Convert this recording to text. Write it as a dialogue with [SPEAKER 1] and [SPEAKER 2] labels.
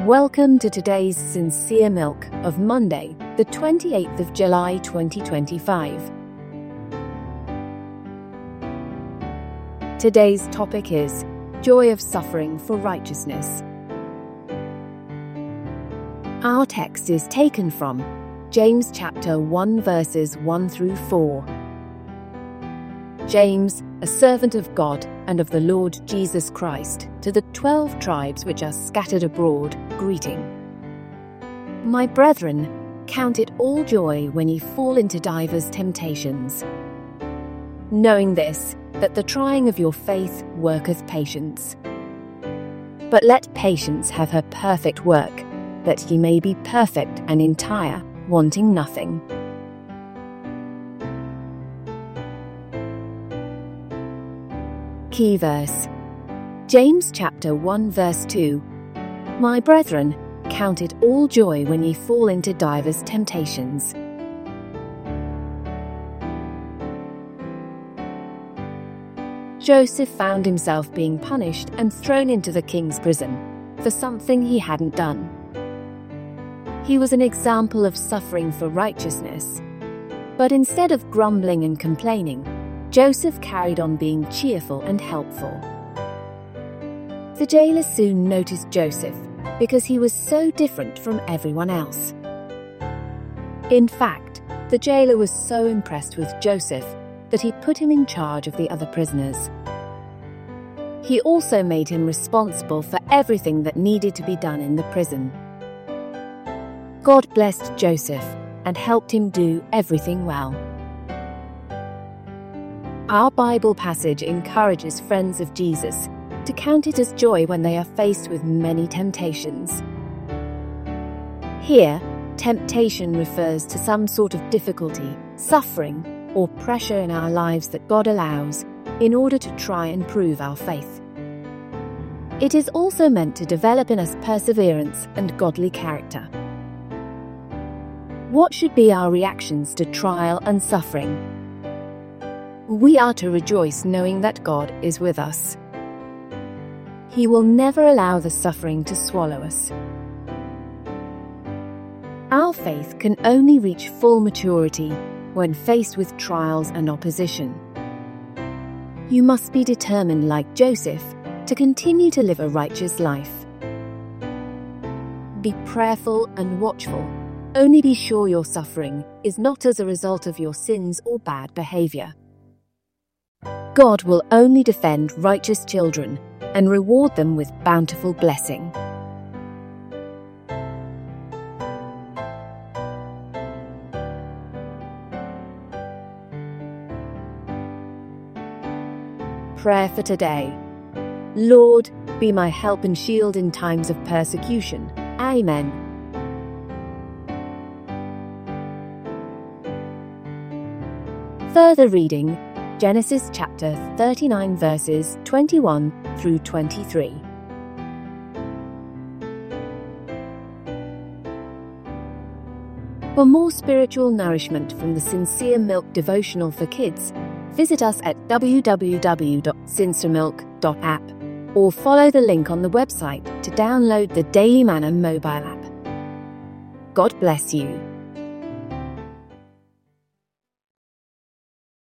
[SPEAKER 1] Welcome to today's Sincere Milk of Monday, the 28th of July 2025. Today's topic is Joy of Suffering for Righteousness. Our text is taken from James chapter 1 verses 1 through 4. James, a servant of God and of the Lord Jesus Christ, to the 12 tribes which are scattered abroad, greeting. My brethren, count it all joy when ye fall into divers temptations, knowing this, that the trying of your faith worketh patience. But let patience have her perfect work, that ye may be perfect and entire, wanting nothing. Key verse. James chapter 1 verse 2. My brethren, count it all joy when ye fall into divers temptations. Joseph found himself being punished and thrown into the king's prison for something he hadn't done. He was an example of suffering for righteousness. But instead of grumbling and complaining, Joseph carried on being cheerful and helpful. The jailer soon noticed Joseph because he was so different from everyone else. In fact, the jailer was so impressed with Joseph that he put him in charge of the other prisoners. He also made him responsible for everything that needed to be done in the prison. God blessed Joseph and helped him do everything well. Our Bible passage encourages friends of Jesus to count it as joy when they are faced with many temptations. Here, temptation refers to some sort of difficulty, suffering, or pressure in our lives that God allows in order to try and prove our faith. It is also meant to develop in us perseverance and godly character. What should be our reactions to trial and suffering? We are to rejoice knowing that God is with us. He will never allow the suffering to swallow us. Our faith can only reach full maturity when faced with trials and opposition. You must be determined, like Joseph, to continue to live a righteous life. Be prayerful and watchful. Only be sure your suffering is not as a result of your sins or bad behavior. God will only defend righteous children and reward them with bountiful blessing. Prayer for today. Lord, be my help and shield in times of persecution. Amen. Further reading, Genesis chapter 39 verses 21 through 23. For more spiritual nourishment from the Sincere Milk devotional for kids, visit us at www.sinceremilk.app or follow the link on the website to download the Daily Manna mobile app. God bless you.